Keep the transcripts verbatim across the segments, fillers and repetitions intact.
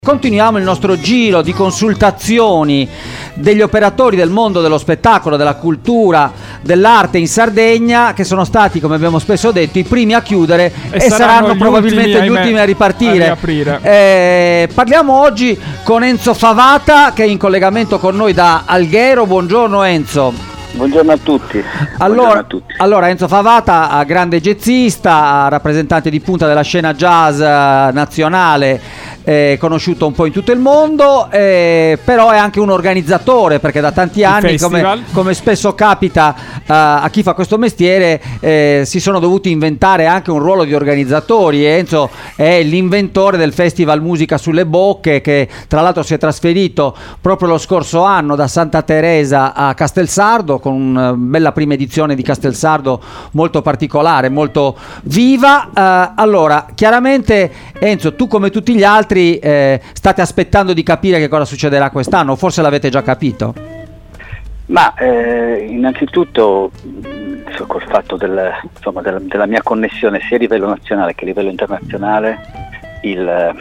Continuiamo il nostro giro di consultazioni degli operatori del mondo dello spettacolo, della cultura, dell'arte in Sardegna, che sono stati, come abbiamo spesso detto, i primi a chiudere e, e saranno, saranno probabilmente ultimi, gli ultimi a ripartire. A eh, parliamo oggi con Enzo Favata, che è in collegamento con noi da Alghero. Buongiorno Enzo. Buongiorno a tutti. Allora, Buongiorno a tutti. allora Enzo Favata, grande jazzista, rappresentante di punta della scena jazz nazionale, eh, conosciuto un po' in tutto il mondo, eh, però è anche un organizzatore, perché da tanti anni, come, come spesso capita uh, a chi fa questo mestiere, eh, si sono dovuti inventare anche un ruolo di organizzatori. Enzo è l'inventore del Festival Musica sulle Bocche, che tra l'altro si è trasferito proprio lo scorso anno da Santa Teresa a Castelsardo, con una bella prima edizione di Castelsardo molto particolare, molto viva. Uh, allora, chiaramente Enzo, tu come tutti gli altri eh, state aspettando di capire che cosa succederà quest'anno, forse l'avete già capito? Ma eh, innanzitutto mh, col fatto del, insomma, della, della mia connessione sia a livello nazionale che a livello internazionale, il,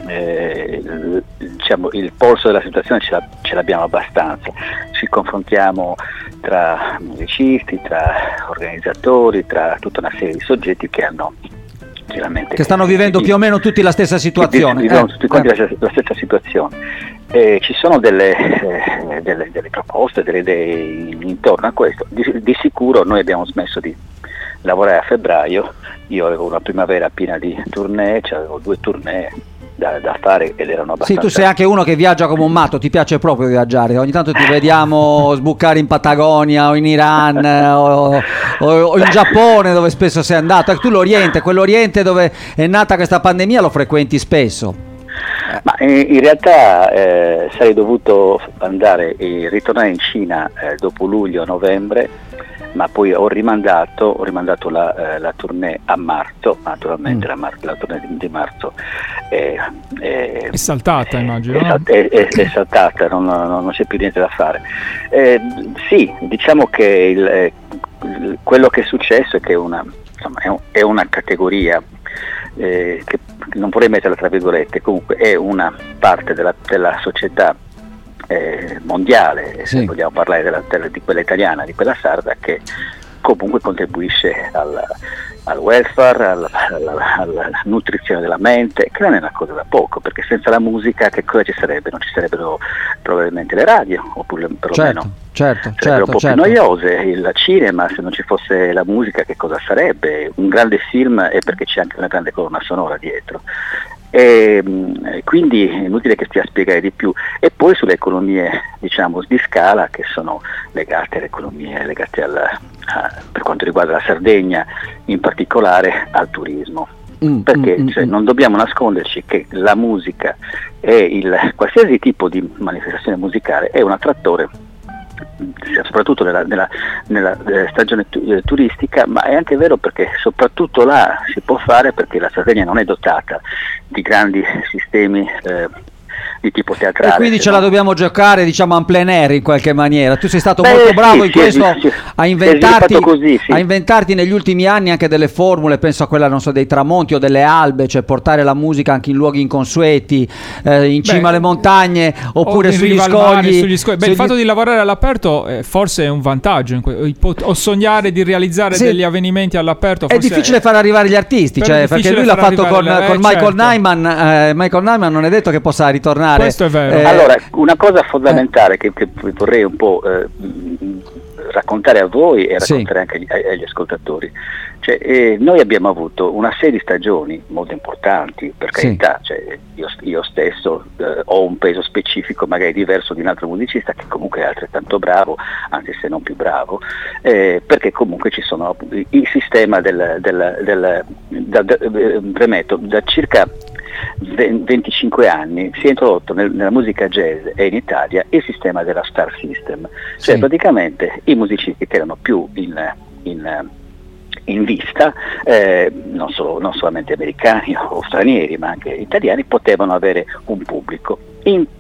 eh, il, diciamo, il polso della situazione ce, la, ce l'abbiamo abbastanza. Ci confrontiamo tra musicisti, tra organizzatori, tra tutta una serie di soggetti che hanno chiaramente che stanno vivendo più o meno tutti la stessa situazione. Vivono tutti quanti la, la stessa situazione. Eh, ci sono delle, eh, delle, delle proposte, delle idee intorno a questo. Di, di sicuro noi abbiamo smesso di lavorare a febbraio. Io avevo una primavera piena di tournée, cioè avevo due tournée Da, da fare ed erano abbastanza. Sì, tu sei anche uno che viaggia come un matto, ti piace proprio viaggiare, ogni tanto ti vediamo sbucare in Patagonia o in Iran o, o, o in Giappone, dove spesso sei andato. Tu l'Oriente, quell'Oriente dove è nata questa pandemia, lo frequenti spesso? Ma in, in realtà eh, sarei dovuto andare e ritornare in Cina eh, dopo luglio-novembre, ma poi ho rimandato, ho rimandato la, eh, la tournée a marzo. Naturalmente mm. la, mar- la tournée di, di marzo è, è, è saltata, è, immagino. È, no? è, è, è saltata, non, non, non c'è più niente da fare. Eh, sì, diciamo che il, eh, quello che è successo è che una, insomma, è, un, è una categoria eh, che non vorrei metterla tra virgolette, comunque è una parte della, della società Eh, mondiale, sì. Se vogliamo parlare della, della, di quella italiana, di quella sarda, che comunque contribuisce al, al welfare, alla, alla, alla nutrizione della mente, che non è una cosa da poco, perché senza la musica che cosa ci sarebbe? Non ci sarebbero probabilmente le radio, oppure perlomeno certo, certo, sarebbero certo, un po' certo. più noiose. Il cinema, se non ci fosse la musica, che cosa sarebbe? Un grande film è perché c'è anche una grande colonna sonora dietro. E quindi è inutile che stia a spiegare di più. E poi sulle economie, diciamo, di scala, che sono legate alle economie legate al, a, per quanto riguarda la Sardegna in particolare, al turismo. Mm, perché mm, cioè, mm. non dobbiamo nasconderci che la musica e il qualsiasi tipo di manifestazione musicale è un attrattore, soprattutto nella, nella, nella stagione tu- turistica, ma è anche vero perché soprattutto là si può fare, perché la Sardegna non è dotata di grandi sistemi eh, di tipo teatrale. E quindi ce no? la dobbiamo giocare, diciamo, en plein air in qualche maniera. Tu sei stato Beh, molto bravo sì, in sì, questo, sì, a inventarti, così, sì. a inventarti negli ultimi anni anche delle formule, penso a quella, non so, dei tramonti o delle albe, cioè portare la musica anche in luoghi inconsueti, eh, in cima Beh, alle montagne, oppure sugli scogli. sugli scogli. Beh, sugli... il fatto di lavorare all'aperto eh, forse è un vantaggio, in que- o sognare di realizzare sì. degli avvenimenti all'aperto. È difficile è... far arrivare gli artisti, cioè, perché lui l'ha fatto con, le... con eh, Michael certo. Nyman. Eh, Michael Nyman non è detto che possa ritornare. Questo è vero. Eh, allora, una cosa fondamentale eh. che, che vorrei un po' eh, raccontare a voi e raccontare sì. anche agli, agli ascoltatori. Cioè, eh, noi abbiamo avuto una serie di stagioni molto importanti, per carità, sì. cioè, io, io stesso eh, ho un peso specifico magari diverso di un altro musicista che comunque è altrettanto bravo, anzi se non più bravo, eh, perché comunque ci sono il sistema del, del, del, del, del premetto, da circa venticinque anni si è introdotto nel, nella musica jazz e in Italia il sistema della Star System, cioè sì. praticamente i musicisti che erano più in, in, in vista, eh, non, solo, non solamente americani o stranieri ma anche italiani, potevano avere un pubblico. In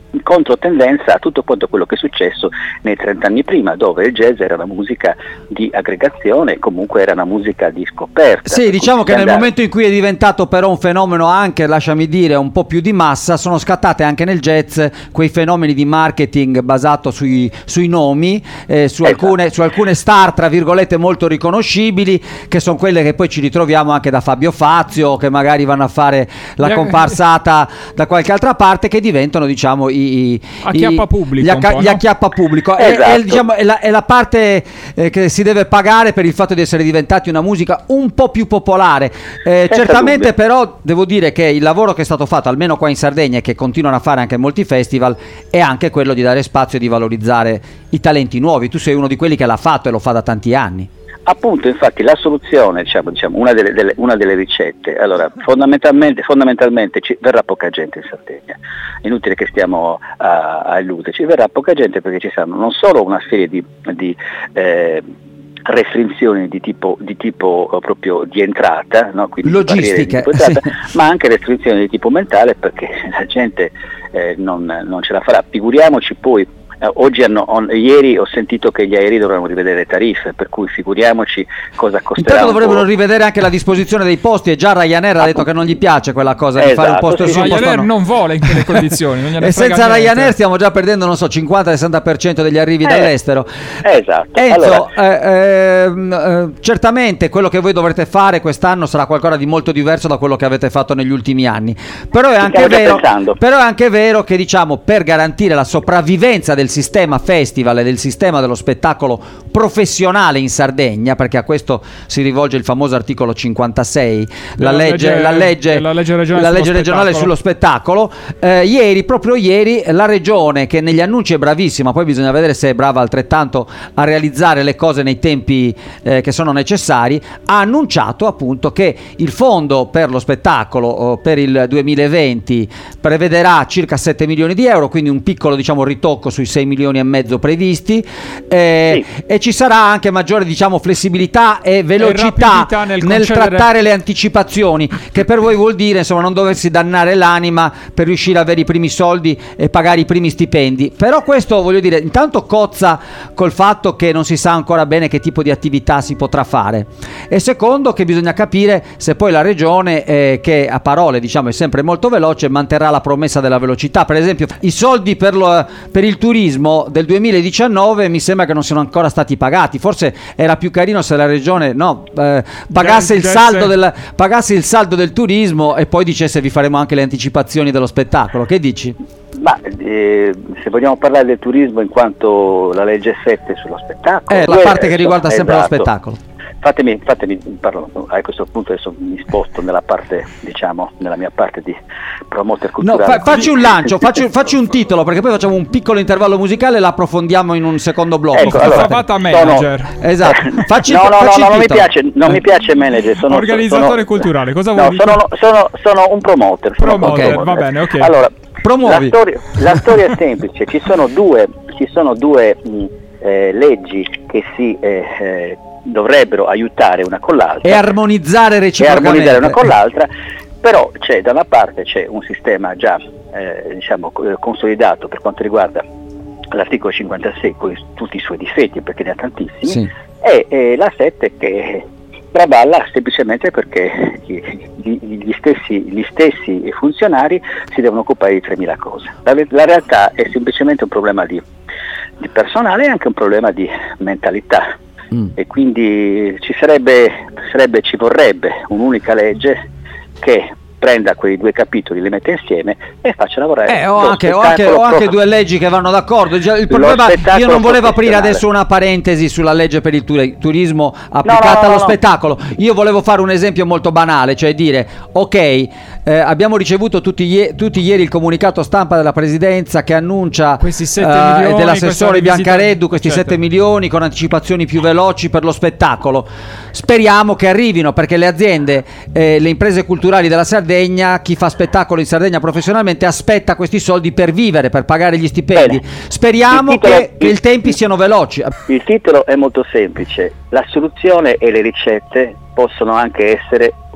controtendenza a tutto quanto quello che è successo nei trent'anni prima, dove il jazz era una musica di aggregazione, comunque era una musica di scoperta. Sì, diciamo che nel momento in cui è diventato però un fenomeno anche, lasciami dire, un po' più di massa, sono scattate anche nel jazz quei fenomeni di marketing basato sui, sui nomi, eh, su, esatto. alcune, su alcune star tra virgolette molto riconoscibili, che sono quelle che poi ci ritroviamo anche da Fabio Fazio, che magari vanno a fare la comparsata da qualche altra parte, che diventano, diciamo, i I, acchiappa pubblico, gli, acca- no? gli acchiappa pubblico. Esatto. È, è, diciamo, è, la, è la parte eh, che si deve pagare per il fatto di essere diventati una musica un po' più popolare. Eh, certamente dubbio. Però devo dire che il lavoro che è stato fatto, almeno qua in Sardegna, e che continuano a fare anche molti festival, è anche quello di dare spazio e di valorizzare i talenti nuovi. Tu sei uno di quelli che l'ha fatto e lo fa da tanti anni. Appunto, infatti la soluzione, diciamo, diciamo una, delle, delle, una delle ricette, allora fondamentalmente, fondamentalmente ci verrà poca gente in Sardegna, inutile che stiamo a, a illuderci, verrà poca gente perché ci saranno non solo una serie di, di eh, restrizioni di tipo, di tipo uh, proprio di entrata, no? Quindi logistiche, di entrata, sì. Ma anche restrizioni di tipo mentale, perché la gente eh, non, non ce la farà. Figuriamoci poi. Uh, oggi hanno, on, ieri ho sentito che gli aerei dovranno rivedere le tariffe, per cui figuriamoci cosa costerà. Intanto dovrebbero rivedere anche la disposizione dei posti, e già Ryanair ha detto che non gli piace quella cosa, esatto, di fare un posto sì, su un posto. Ryanair no. non vuole in quelle condizioni. Non e senza niente. Ryanair stiamo già perdendo, non so, cinquanta sessanta per cento degli arrivi eh, dall'estero. Esatto. Enzo, allora. eh, eh, certamente quello che voi dovrete fare quest'anno sarà qualcosa di molto diverso da quello che avete fatto negli ultimi anni. Però è anche vero, però è anche vero che, diciamo, per garantire la sopravvivenza del sistema festival e del sistema dello spettacolo professionale in Sardegna, perché a questo si rivolge il famoso articolo cinquantasei, la legge, legge, la legge, la legge regionale, la legge sullo, regionale spettacolo. sullo spettacolo. Eh, ieri, proprio ieri, la regione, che negli annunci è bravissima, poi bisogna vedere se è brava altrettanto a realizzare le cose nei tempi eh, che sono necessari, ha annunciato appunto che il fondo per lo spettacolo oh, per il duemilaventi prevederà circa sette milioni di euro, quindi un piccolo, diciamo, ritocco sui sei milioni e mezzo previsti, eh, sì. E ci sarà anche maggiore, diciamo, flessibilità e velocità e nel, nel concedere... trattare le anticipazioni, che per voi vuol dire, insomma, non doversi dannare l'anima per riuscire a avere i primi soldi e pagare i primi stipendi. Però questo, voglio dire, intanto cozza col fatto che non si sa ancora bene che tipo di attività si potrà fare, e secondo che bisogna capire se poi la regione, eh, che a parole, diciamo, è sempre molto veloce, manterrà la promessa della velocità. Per esempio, i soldi per, lo, per il turismo del duemiladiciannove mi sembra che non siano ancora stati pagati. Forse era più carino se la regione no, eh, pagasse, il saldo del, pagasse il saldo del turismo e poi dicesse vi faremo anche le anticipazioni dello spettacolo. Che dici? Ma eh, se vogliamo parlare del turismo in quanto la legge sette sullo spettacolo, è la parte che riguarda esatto. sempre lo spettacolo. Fatemi, fatemi parlo, a questo punto adesso mi sposto nella parte, diciamo, nella mia parte di promoter culturale. No, fa, facci un lancio, facci, facci un titolo, perché poi facciamo un piccolo intervallo musicale e l'approfondiamo in un secondo blocco. Ecco, allora, Favata manager. Sono, esatto. Facci, no, no, facci no, no, non mi titolo. piace, non mi piace manager. Sono organizzatore sono, culturale. Cosa vuoi no, dire? Sono, sono, sono un promoter. Sono Promoter, un promoter. va bene, ok. Allora, promuovi. La storia, la storia è semplice. Ci sono due, ci sono due mh, eh, leggi che si eh, eh, dovrebbero aiutare una con l'altra e armonizzare reciprocamente, e armonizzare una con l'altra, però c'è da una parte c'è un sistema già eh, diciamo consolidato per quanto riguarda l'articolo cinquantasei con tutti i suoi difetti, perché ne ha tantissimi, sì. e, e la sette che traballa semplicemente perché gli, gli, stessi, gli stessi funzionari si devono occupare di tremila cose. La, la realtà è semplicemente un problema di, di personale e anche un problema di mentalità. Mm. E quindi ci sarebbe, sarebbe, ci vorrebbe un'unica legge che prenda quei due capitoli, li mette insieme e faccia lavorare. Eh, ho, anche, ho, anche, ho anche due leggi che vanno d'accordo. Il problema, io non volevo aprire adesso una parentesi sulla legge per il tur- turismo applicata no, no, no, allo no. spettacolo. Io volevo fare un esempio molto banale, cioè dire ok, eh, abbiamo ricevuto tutti, ie- tutti ieri il comunicato stampa della presidenza che annuncia questi sette eh, milioni, dell'assessore Biancareddu, questi certo. sette milioni con anticipazioni più veloci per lo spettacolo. Speriamo che arrivino, perché le aziende, eh, le imprese culturali della Sardegna, chi fa spettacolo in Sardegna professionalmente aspetta questi soldi per vivere, per pagare gli stipendi. Bene. Speriamo titolo, che, che i tempi siano veloci. Il titolo è molto semplice: la soluzione e le ricette possono anche essere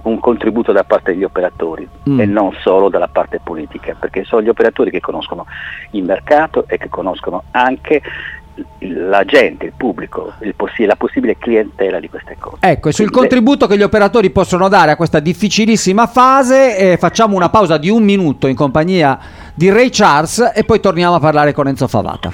un contributo da parte degli operatori mm. e non solo dalla parte politica, perché sono gli operatori che conoscono il mercato e che conoscono anche la gente, il pubblico, il possi- la possibile clientela di queste cose. Ecco, e sul Quindi, contributo che gli operatori possono dare a questa difficilissima fase eh, facciamo una pausa di un minuto in compagnia di Ray Charles e poi torniamo a parlare con Enzo Favata.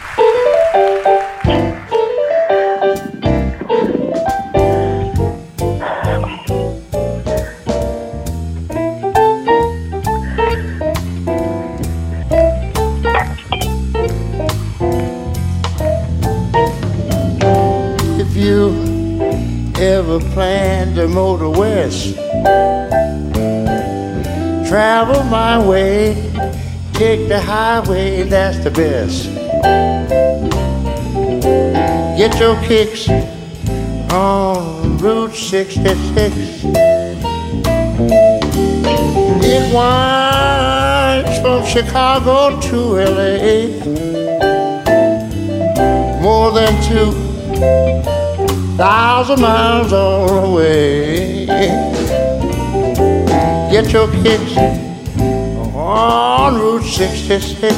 Ever plan to motor west, travel my way, take the highway, that's the best. Get your kicks on Route sixty-six. It winds from Chicago to L A, more than two thousand miles all the way. Get your kicks on Route sixty-six.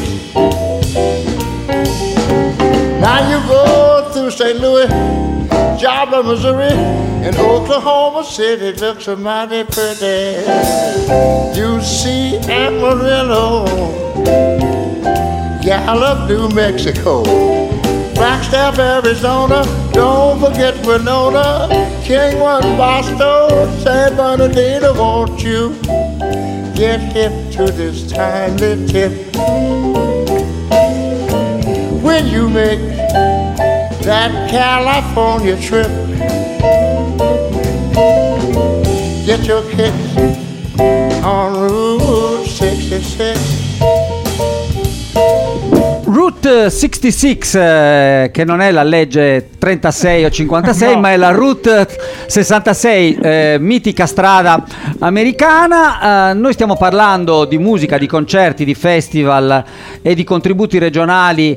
Now you go through Saint Louis, Joplin, Missouri, and Oklahoma City looks a mighty pretty. You see Amarillo, Gallup, New Mexico, Flagstaff, Arizona, don't forget Winona, Kingwood, Boston, San Bernardino. Won't you get hip to this timely tip? When you make that California trip, get your kicks on Route sixty-six. Route sessantasei, eh, che non è la legge trentasei o cinquantasei, no, ma è la Route sessantasei, eh, mitica strada americana. Eh, noi stiamo parlando di musica, di concerti, di festival e di contributi regionali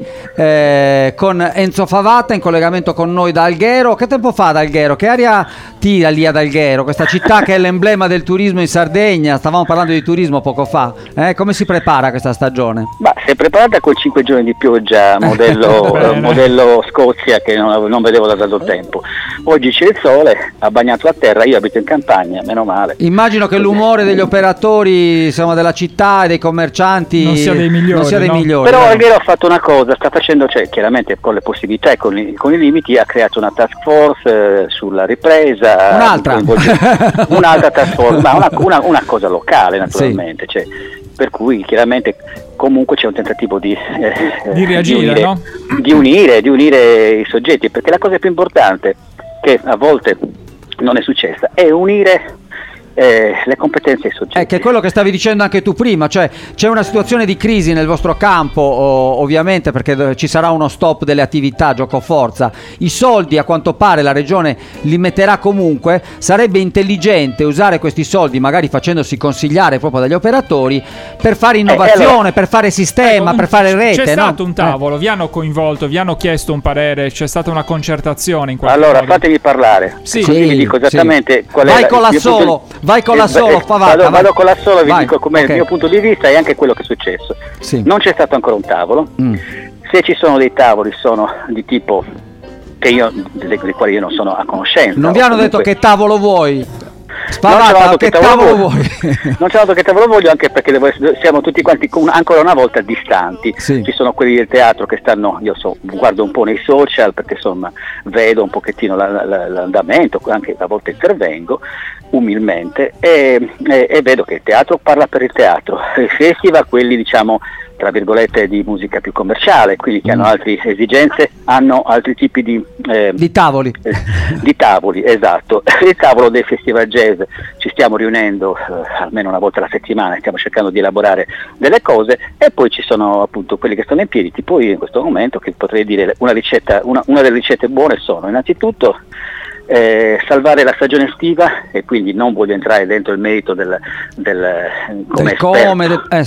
eh, con Enzo Favata in collegamento con noi da Alghero. Che tempo fa ad Alghero? Che aria tira lì ad Alghero, questa città che è l'emblema del turismo in Sardegna? Stavamo parlando di turismo poco fa. Eh, come si prepara questa stagione? Ma si è preparata con cinque giorni di pioggia, modello, eh, modello Scozia, che non, non vedevo da tanto tempo. Oggi c'è il sole, ha bagnato la terra, io abito in campagna, meno male. Immagino che l'umore degli operatori, insomma, della città e dei commercianti non sia dei migliori, non sia dei no? migliori. Però Alghero ha fatto una cosa, sta facendo, cioè chiaramente con le possibilità e con i, con i limiti, ha creato una task force eh, sulla ripresa, un'altra un'altra task force, ma una, una, una cosa locale naturalmente, sì. Cioè, per cui chiaramente comunque c'è un tentativo di, eh, di reagire, di unire, no? di unire, di unire i soggetti, perché la cosa più importante che a volte non è successa è unire eh, le competenze ai soggetti. È che è quello che stavi dicendo anche tu prima, cioè c'è una situazione di crisi nel vostro campo, o, ovviamente perché ci sarà uno stop delle attività gioco forza, i soldi a quanto pare la regione li metterà comunque, sarebbe intelligente usare questi soldi magari facendosi consigliare proprio dagli operatori per fare innovazione, eh, allora, per fare sistema, ecco, per fare rete. C'è no? stato un tavolo, eh. vi hanno coinvolto, vi hanno chiesto un parere, c'è stata una concertazione in qualche allora modo. Fatemi parlare, sì, così sì, vi dico esattamente sì. qual vai è con la solo punto... vai con la solo, eh, Favata, vado, vado con la solo, vi vai. dico com'è okay. il mio punto di vista e anche quello che è successo. Sì. Non c'è stato ancora un tavolo, mm. se ci sono dei tavoli sono di tipo che io, dei quali io non sono a conoscenza. Non vi hanno comunque... detto che tavolo vuoi? Favata, che, che tavolo, tavolo vuoi? Non c'è dato che tavolo voglio, anche perché devo essere, siamo tutti quanti ancora una volta distanti. Sì. Ci sono quelli del teatro che stanno, io so, guardo un po' nei social perché insomma vedo un pochettino la, la, l'andamento, anche a volte intervengo umilmente e, e, e vedo che il teatro parla per il teatro, i festival, quelli diciamo tra virgolette di musica più commerciale, quindi che mm. hanno altre esigenze, hanno altri tipi di eh, di tavoli eh, di tavoli, esatto. Il tavolo dei festival jazz ci stiamo riunendo eh, almeno una volta alla settimana, stiamo cercando di elaborare delle cose, e poi ci sono appunto quelli che stanno in piedi, tipo io in questo momento, che potrei dire una ricetta, una, una delle ricette buone sono innanzitutto Eh, salvare la stagione estiva, e quindi non voglio entrare dentro il merito del, del come, del come de- eh, sì.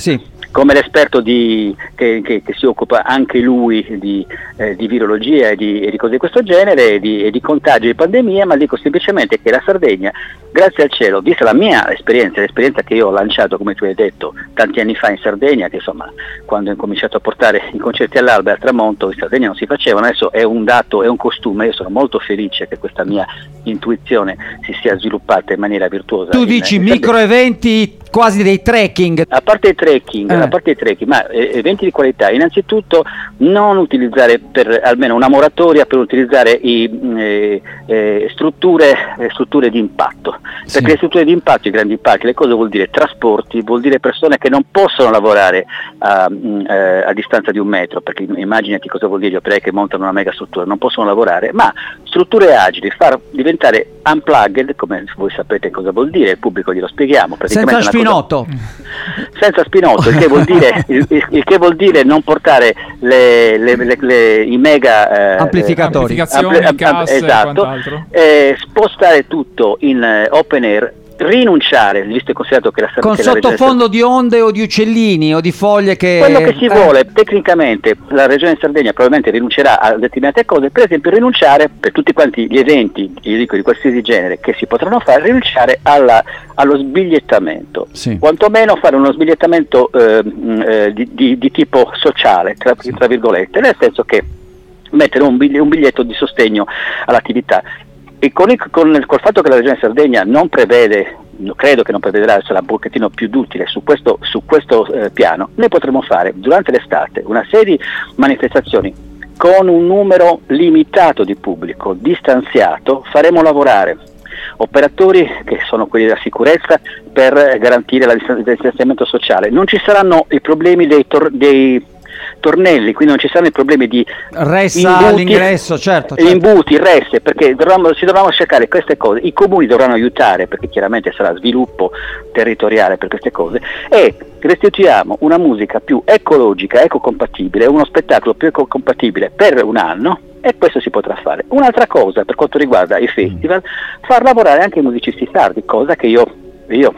come l'esperto di, che, che, che si occupa anche lui di, eh, di virologia e di, e di cose di questo genere e di, e di contagio di pandemia, ma dico semplicemente che la Sardegna, grazie al cielo, vista la mia esperienza, l'esperienza che io ho lanciato, come tu hai detto, tanti anni fa in Sardegna, che insomma quando ho incominciato a portare i concerti all'alba e al tramonto in Sardegna non si facevano, adesso è un dato, è un costume, io sono molto felice che questa mia intuizione si sia sviluppata in maniera virtuosa. Tu in, dici in micro eventi, quasi dei trekking. A parte i trekking, eh. a parte i trekking, ma eh, eventi di qualità, innanzitutto non utilizzare per almeno una moratoria per utilizzare i, eh, eh, strutture, eh, strutture di impatto, sì. Perché le strutture di impatto, i grandi parchi, le cose vuol dire trasporti, vuol dire persone che non possono lavorare a, eh, a distanza di un metro, perché immaginati cosa vuol dire gli operai che montano una mega struttura, non possono lavorare, ma strutture agili, far diventare unplugged, come voi sapete cosa vuol dire, il pubblico glielo spieghiamo, praticamente senza spinotto, senza spinotto, il che vuol dire, il, il che vuol dire non portare le, le, le, le, i mega eh, amplificatori, amplificazioni, ampli, casse esatto, e quant'altro, eh, spostare tutto in eh, open air, rinunciare, visto e considerato che la con che la sottofondo Sardegna, di onde o di uccellini o di foglie che quello che si eh. vuole. Tecnicamente la regione Sardegna probabilmente rinuncerà a determinate cose, per esempio rinunciare per tutti quanti gli eventi, io dico di qualsiasi genere che si potranno fare, rinunciare alla, allo sbigliettamento, sì. quantomeno fare uno sbigliettamento eh, eh, di, di, di tipo sociale, tra, sì. tra virgolette, nel senso che mettere un biglietto, un biglietto di sostegno all'attività. E con il, con il, col fatto che la regione Sardegna non prevede, credo che non prevederà, sarà un pochettino più duttile su questo, su questo eh, piano, noi potremo fare durante l'estate una serie di manifestazioni con un numero limitato di pubblico, distanziato, faremo lavorare operatori che sono quelli della sicurezza per garantire la distan- il distanziamento sociale. Non ci saranno i problemi dei, tor- dei tornelli, quindi non ci saranno i problemi di ressa imbuti, all'ingresso, certo, certo. imbuti, resse, perché dovranno, ci dovranno cercare queste cose, i comuni dovranno aiutare, perché chiaramente sarà sviluppo territoriale per queste cose, e restituiamo una musica più ecologica, ecocompatibile, uno spettacolo più ecocompatibile per un anno, e questo si potrà fare. Un'altra cosa per quanto riguarda i festival, far lavorare anche i musicisti sardi, cosa che io, io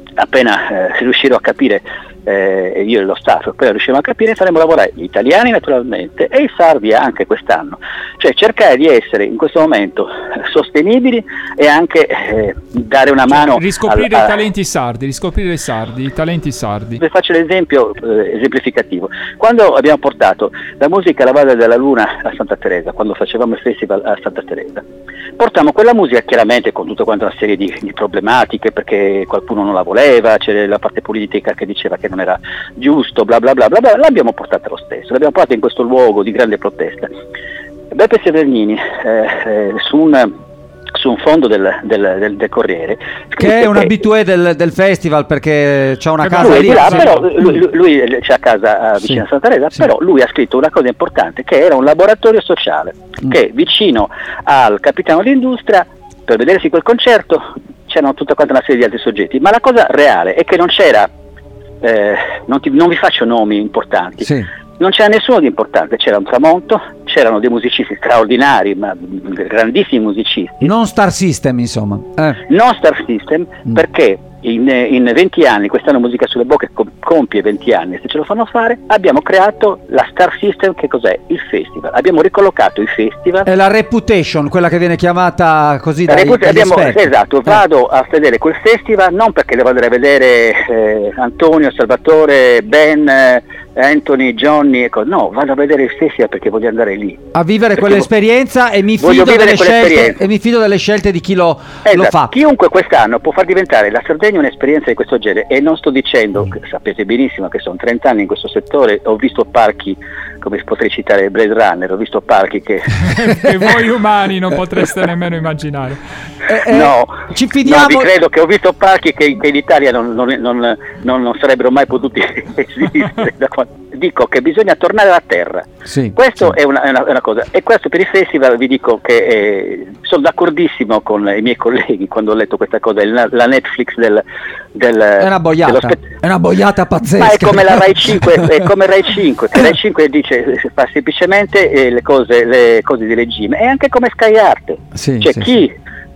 appena eh, riuscirò a capire, eh, io e lo staff appena riusciremo a capire, faremo lavorare gli italiani naturalmente e i sardi anche quest'anno, cioè cercare di essere in questo momento sostenibili e anche eh, dare una cioè, mano riscoprire al, a, i talenti sardi, riscoprire i sardi, i talenti sardi. Vi faccio l'esempio eh, esemplificativo. Quando abbiamo portato la musica alla Valle della Luna a Santa Teresa, quando facevamo il festival a Santa Teresa, portammo quella musica chiaramente con tutta quanta una serie di, di problematiche, perché qualcuno non la voleva, c'era la parte politica che diceva che non era giusto, bla bla bla bla, bla. L'abbiamo portata lo stesso, l'abbiamo portata in questo luogo di grande protesta. Beppe Severnini eh, eh, su un su un fondo del, del, del, del Corriere, che è un abitué del, del festival, perché c'ha una casa lui lì, là, sì. però lui, lui, lui c'ha casa uh, vicino sì. a Santa Teresa, sì. però lui ha scritto una cosa importante, che era un laboratorio sociale, mm. che vicino al capitano d'industria, per vedersi quel concerto c'erano tutta quanta una serie di altri soggetti, ma la cosa reale è che non c'era, eh, non, ti, non vi faccio nomi importanti, sì. non c'era nessuno di importante, c'era un tramonto, c'erano dei musicisti straordinari, ma grandissimi musicisti. Non Star System, insomma. Eh. Non Star System, mm. perché in, in venti anni, quest'anno Musica sulle Bocche compie venti anni, se ce lo fanno fare, abbiamo creato la Star System, che cos'è? Il festival. Abbiamo ricollocato i festival. È la Reputation, quella che viene chiamata così dai, Reput- dagli abbiamo, esperti. Esatto, vado a vedere quel festival non perché devo andare a vedere eh, Antonio, Salvatore, Ben, eh, Anthony, Johnny, ecco, no, vado a vedere il festival perché voglio andare lì. A vivere perché quell'esperienza e mi fido delle scelte e mi fido delle scelte di chi lo, esatto. lo fa. Chiunque quest'anno può far diventare la Sardegna un'esperienza di questo genere, e non sto dicendo, mm. sapete benissimo che sono trenta anni in questo settore, ho visto parchi, come potrei citare Blade Runner, ho visto parchi che che voi umani non potreste nemmeno immaginare. Eh, eh, no, ci fidiamo. No, vi credo che ho visto parchi che, che in Italia non, non, non, non, non sarebbero mai potuti esistere. Dico che bisogna tornare alla terra. Sì, questo sì. È, una, è, una, è una cosa. E questo per il festival vi dico che eh, sono d'accordissimo con i miei colleghi quando ho letto questa cosa, la, la Netflix del, del è una boiata, spe- è una boiata pazzesca. Ma è come la Rai cinque, è come Rai cinque, che Rai cinque dice fa semplicemente eh, le cose le cose di regime, è anche come Sky Art. Sì, cioè sì, chi sì.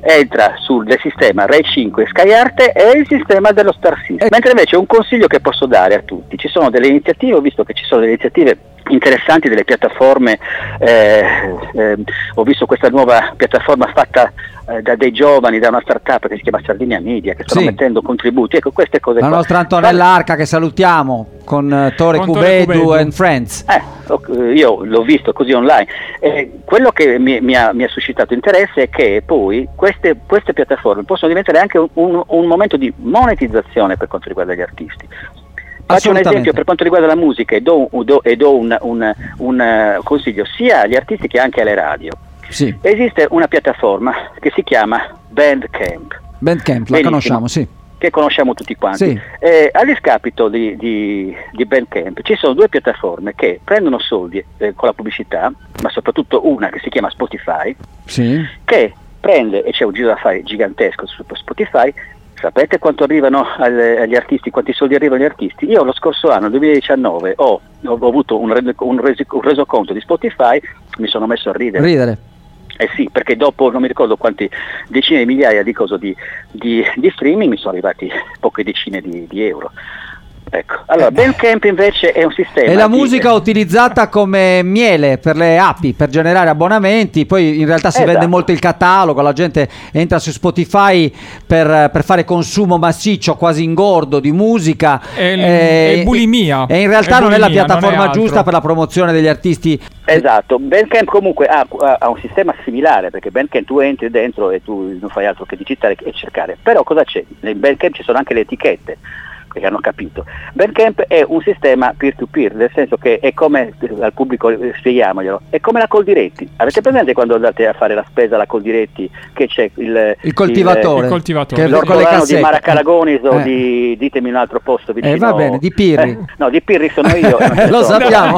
entra sul sistema Rai cinque Sky Arte e il sistema dello Star System. Mentre invece un consiglio che posso dare a tutti, ci sono delle iniziative, ho visto che ci sono delle iniziative interessanti delle piattaforme, eh, eh, ho visto questa nuova piattaforma fatta eh, da dei giovani, da una startup che si chiama Sardinia Media, che stanno sì. mettendo contributi, ecco queste cose la qua. nostra Antonella Arca che salutiamo con uh, Tore Con Cubedu, Cubedu and Friends. Eh, io l'ho visto così online, eh, quello che mi, mi, ha, mi ha suscitato interesse è che poi queste, queste piattaforme possono diventare anche un, un, un momento di monetizzazione per quanto riguarda gli artisti. Faccio un esempio per quanto riguarda la musica e do, do, e do un, un, un uh, consiglio sia agli artisti che anche alle radio. Sì. Esiste una piattaforma che si chiama Bandcamp. Bandcamp, la conosciamo, sì. Che conosciamo tutti quanti. Sì. Eh, a discapito di, di, di Bandcamp ci sono due piattaforme che prendono soldi eh, con la pubblicità, ma soprattutto una che si chiama Spotify, Sì. che prende, e c'è un giro da fare gigantesco su Spotify. Sapete quanto arrivano agli, agli artisti, quanti soldi arrivano agli artisti? Io lo scorso anno, duemiladiciannove, ho, ho avuto un, re, un, resi, un resoconto di Spotify, mi sono messo a ridere. Ridere. Eh sì, perché dopo non mi ricordo quanti decine di migliaia di, coso di, di, di streaming mi sono arrivati poche decine di, di euro. Ecco, allora Bandcamp invece è un sistema. È la di... musica utilizzata come miele per le api, per generare abbonamenti, poi in realtà si Esatto. vende molto il catalogo, la gente entra su Spotify per, per fare consumo massiccio, quasi ingordo di musica. È, il- eh, è bulimia. E in realtà È non è la bulimia, piattaforma non è altro. giusta per la promozione degli artisti. Esatto, Bandcamp comunque ha, ha un sistema similare, perché Bandcamp tu entri dentro e tu non fai altro che digitare e cercare, però cosa c'è? In Bandcamp ci sono anche le etichette, che hanno capito. Bandcamp è un sistema peer-to-peer, nel senso che è come, al pubblico eh, spieghiamoglielo, è come la Coldiretti. Avete presente quando andate a fare la spesa alla Coldiretti che c'è il, Il coltivatore, Il coltivatore. che Con le l'ortolano di cassette. Maracalagonis o Eh. di, ditemi un altro posto vicino. Eh, va bene, di Pirri. Eh, no, di Pirri sono io. e non ce ne Lo sono. sappiamo.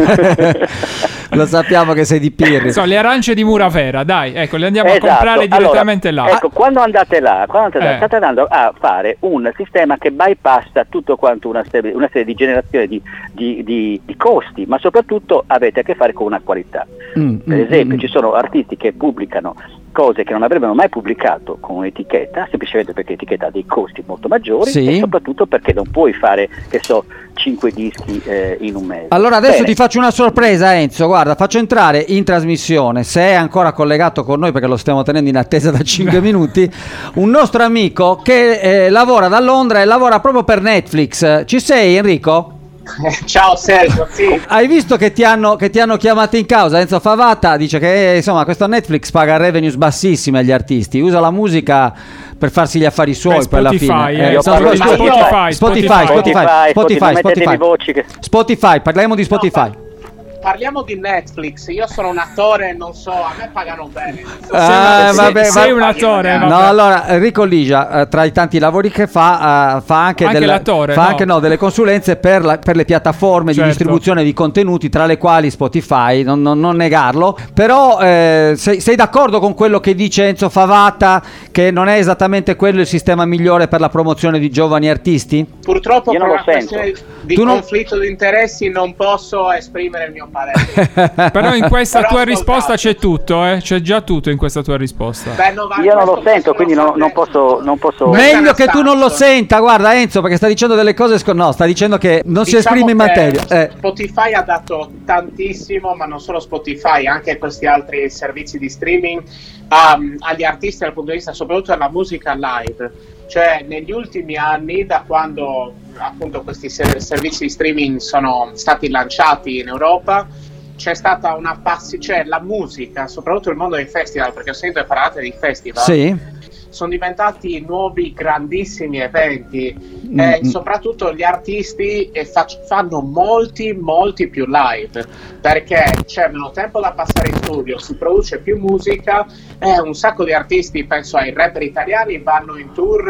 Lo sappiamo che sei di Pirri. So, le arance di Muravera, dai, ecco, le andiamo Esatto. a comprare direttamente Allora, là. Ecco, quando andate là, quando andate là, Eh. state andando a fare un sistema che bypassa tutto quanto una serie, una serie di generazione di, di, di, di costi, ma soprattutto avete a che fare con una qualità. Mm, Per mm, esempio, mm. ci sono artisti che pubblicano cose che non avrebbero mai pubblicato con un'etichetta, semplicemente perché l'etichetta ha dei costi molto maggiori Sì. e soprattutto perché non puoi fare, che so, cinque dischi eh, in un mese. Allora adesso Bene. ti faccio una sorpresa, Enzo, guarda, faccio entrare in trasmissione, se è ancora collegato con noi perché lo stiamo tenendo in attesa da cinque minuti, un nostro amico che eh, lavora da Londra e lavora proprio per Netflix. Ci sei, Enrico? Ciao Sergio, sì. Hai visto che ti hanno, che ti hanno chiamato in causa? Enzo Favata dice che eh, insomma questo Netflix paga revenues bassissimi agli artisti, usa la musica per farsi gli affari suoi Beh, poi alla Spotify, fine. eh, Io sta- parlo di Spotify, Spotify, Spotify, Spotify, Spotify, Spotify, mettetevi Spotify. voci che... Spotify, parliamo di Spotify. No, parliamo di Netflix. Io sono un attore, non so, a me pagano bene. Ah, sei, vabbè, sei va- un attore, No, vabbè. allora Enrico Ligia, eh, tra i tanti lavori che fa, eh, fa anche, Anche delle, l'attore, fa no? anche no, delle consulenze per, la- per le piattaforme Certo. di distribuzione di contenuti, tra le quali Spotify, non, non- non negarlo. Però eh, sei, sei d'accordo con quello che dice Enzo Favata, che non è esattamente quello il sistema migliore per la promozione di giovani artisti? Purtroppo Io per non lo una questione sento. di Tu non- conflitto di interessi non posso esprimere il mio parere. Però in questa Però tua ascoltate. risposta c'è tutto, eh? C'è già tutto in questa tua risposta. Beh, no, va- Io non lo questo sento, posso quindi non, non sapere. posso... Non posso... Me- Meglio che tu non lo stanza. senta, guarda Enzo, perché sta dicendo delle cose scon- no, sta dicendo che non si Diciamo esprime in che materia. Eh. Spotify ha dato tantissimo, ma non solo Spotify, anche questi altri servizi di streaming um, agli artisti dal punto di vista soprattutto della musica live. Cioè negli ultimi anni, da quando appunto questi ser- servizi di streaming sono stati lanciati in Europa, c'è stata una passi, cioè la musica, soprattutto il mondo dei festival, perché ho sentito parlate di festival, Sì. sono diventati nuovi grandissimi eventi Mm, e mm. soprattutto gli artisti eh, fac- fanno molti molti più live perché c'è meno tempo da passare in studio, si produce più musica e un sacco di artisti, penso ai rapper italiani, vanno in tour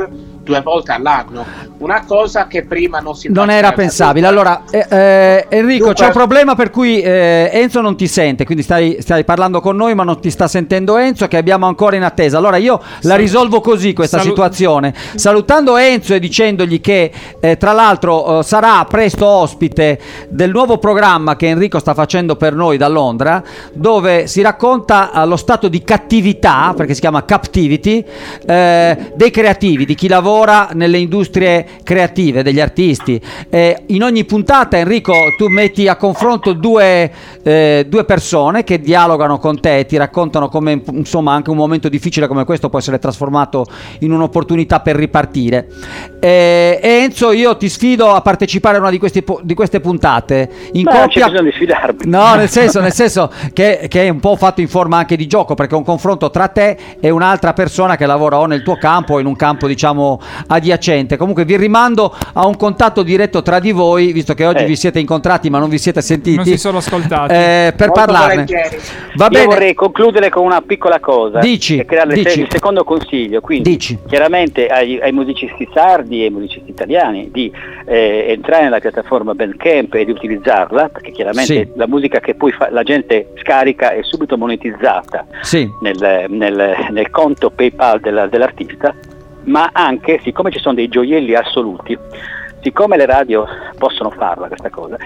due volte all'anno, una cosa che prima non si non era pensabile. Allora eh, eh, Enrico, Dunque, c'è un problema per cui eh, Enzo non ti sente, quindi stai, stai parlando con noi ma non ti sta sentendo Enzo, che abbiamo ancora in attesa. Allora io la risolvo così questa Salu- situazione, salutando Enzo e dicendogli che eh, tra l'altro eh, sarà presto ospite del nuovo programma che Enrico sta facendo per noi da Londra, dove si racconta eh, lo stato di cattività, perché si chiama Captivity, eh, dei creativi, di chi lavora nelle industrie creative, degli artisti. Eh, in ogni puntata, Enrico, tu metti a confronto due, eh, due persone che dialogano con te, ti raccontano come insomma anche un momento difficile come questo può essere trasformato in un'opportunità per ripartire. Eh, e Enzo, io ti sfido a partecipare a una di, questi, di queste puntate in Ma coppia. non c'è bisogno di sfidarmi. No, nel senso, nel senso che, che è un po' fatto in forma anche di gioco, perché è un confronto tra te e un'altra persona che lavora o nel tuo campo o in un campo diciamo adiacente. Comunque vi rimando a un contatto diretto tra di voi, visto che oggi Eh. vi siete incontrati ma non vi siete sentiti, Non si sono ascoltati. eh, per Molto parlarne. volentieri. Va Io bene. vorrei concludere con una piccola cosa. Dici, e creare dici. il secondo consiglio. Quindi, Dici. chiaramente ai, ai musicisti sardi e ai musicisti italiani di eh, entrare nella piattaforma Bandcamp e di utilizzarla, perché chiaramente Sì. la musica che poi fa, la gente scarica è subito monetizzata Sì. nel, nel, nel conto PayPal della- dell'artista, ma anche, siccome ci sono dei gioielli assoluti, siccome le radio possono farla questa cosa,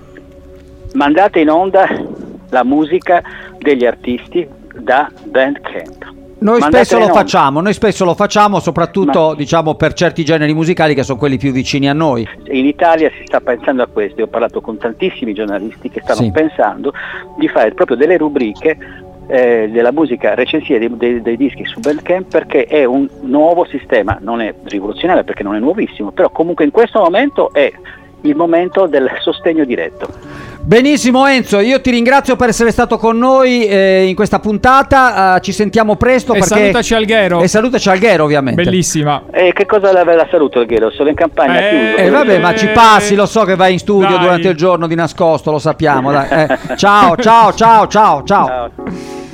mandate in onda la musica degli artisti da Bandcamp. Noi Mandatela spesso in lo onda. facciamo, noi spesso lo facciamo soprattutto Ma- diciamo per certi generi musicali che sono quelli più vicini a noi. In Italia si sta pensando a questo, io ho parlato con tantissimi giornalisti che stanno Sì. pensando di fare proprio delle rubriche eh, della musica, recensia dei, dei, dei dischi su Bandcamp, perché è un nuovo sistema, non è rivoluzionario perché non è nuovissimo, però comunque in questo momento è il momento del sostegno diretto. Benissimo Enzo, io ti ringrazio per essere stato con noi eh, in questa puntata, eh, ci sentiamo presto. E perché... salutaci Alghero. E salutaci Alghero ovviamente. Bellissima. E che cosa la, la saluto Alghero? Sono in campagna, Eh, chiuso. E vabbè, ma ci passi, lo so che vai in studio Dai. durante il giorno di nascosto, lo sappiamo. Dai. Eh, ciao, ciao, ciao, ciao, ciao. Ciao.